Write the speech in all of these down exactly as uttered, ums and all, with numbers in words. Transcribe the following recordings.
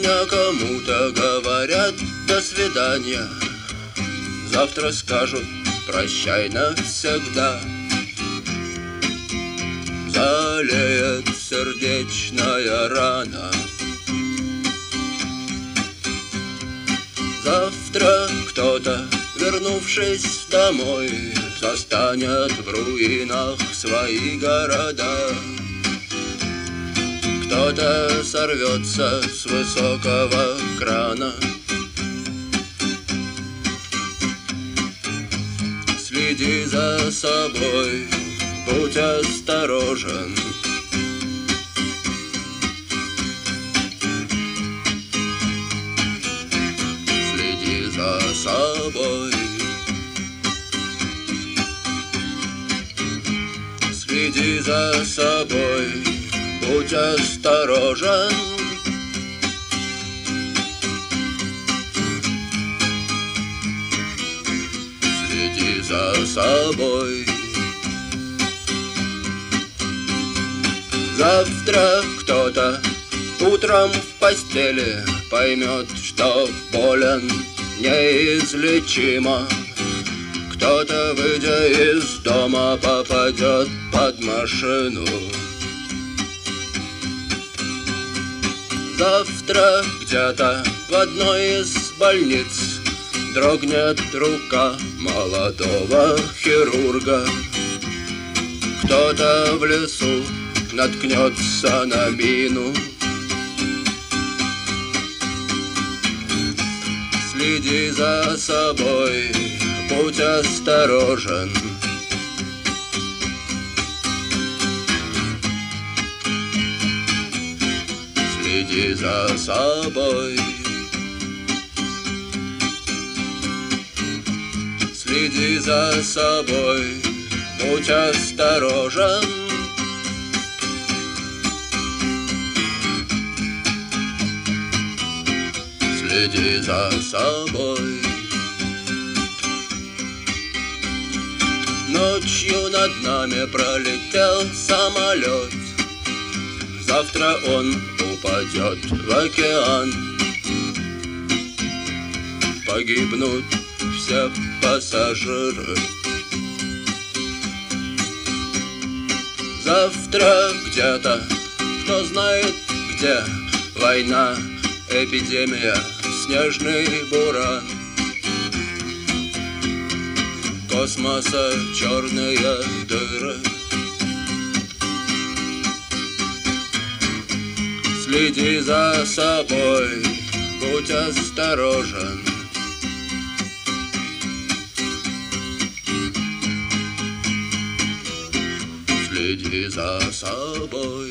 Сегодня кому-то говорят до свидания, завтра скажут прощай навсегда. Залеет сердечная рана. Завтра кто-то, вернувшись домой, застанет в руинах свои города. Кто-то сорвется с высокого крана. Следи за собой, будь осторожен. Следи за собой. Следи за собой, будь осторожен. Следи за собой. Завтра кто-то утром в постели поймет, что болен неизлечимо. Кто-то, выйдя из дома, попадет под машину. Завтра где-то в одной из больниц дрогнет рука молодого хирурга. Кто-то в лесу наткнется на мину. Следи за собой, будь осторожен. Следи за собой. Следи за собой, будь осторожен. Следи за собой. Ночью над нами пролетел самолет. Завтра он упадет в океан. Погибнут все пассажиры. Завтра где-то, кто знает где, война, эпидемия, снежный буран. Космоса черные дыры. Следи за собой, будь осторожен. Следи за собой.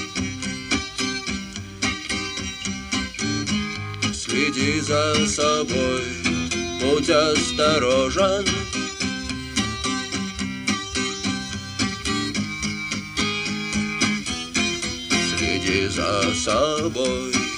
Следи за собой, будь осторожен. Следи за собой.